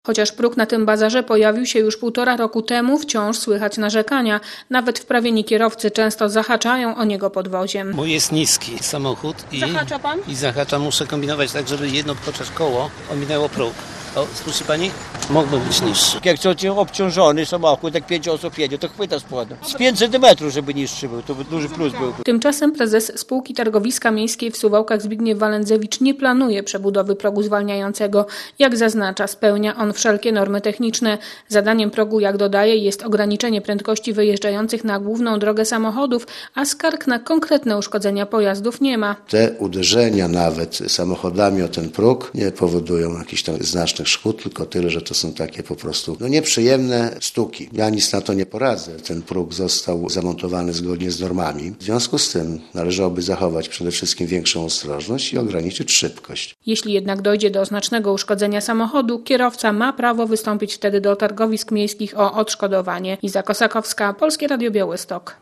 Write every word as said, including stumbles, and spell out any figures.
Chociaż próg na tym bazarze pojawił się już półtora roku temu, wciąż słychać narzekania. Nawet wprawieni kierowcy często zahaczają o niego podwoziem. Mój jest niski samochód i, Zahacza pan? i zahacza. Muszę kombinować tak, żeby jedno chociaż koło ominęło próg. O, słyszy pani? Mógłby być niższy. Jak co obciążony samochód, jak pięć osób jedzie, to chwyta z przodu. Z pięć centymetrów, żeby niższy był, to by duży plus był. Tymczasem prezes spółki targowiska miejskiej w Suwałkach Zbigniew Walędzewicz nie planuje przebudowy progu zwalniającego. Jak zaznacza, spełnia on wszelkie normy techniczne. Zadaniem progu, jak dodaje, jest ograniczenie prędkości wyjeżdżających na główną drogę samochodów, a skarg na konkretne uszkodzenia pojazdów nie ma. Te uderzenia nawet samochodami o ten próg nie powodują jakichś tam znacznych szkód, tylko tyle, że to są takie po prostu no, nieprzyjemne stuki. Ja nic na to nie poradzę. Ten próg został zamontowany zgodnie z normami. W związku z tym należałoby zachować przede wszystkim większą ostrożność i ograniczyć szybkość. Jeśli jednak dojdzie do znacznego uszkodzenia samochodu, kierowca ma prawo wystąpić wtedy do targowisk miejskich o odszkodowanie. Iza Kosakowska, Polskie Radio Białystok.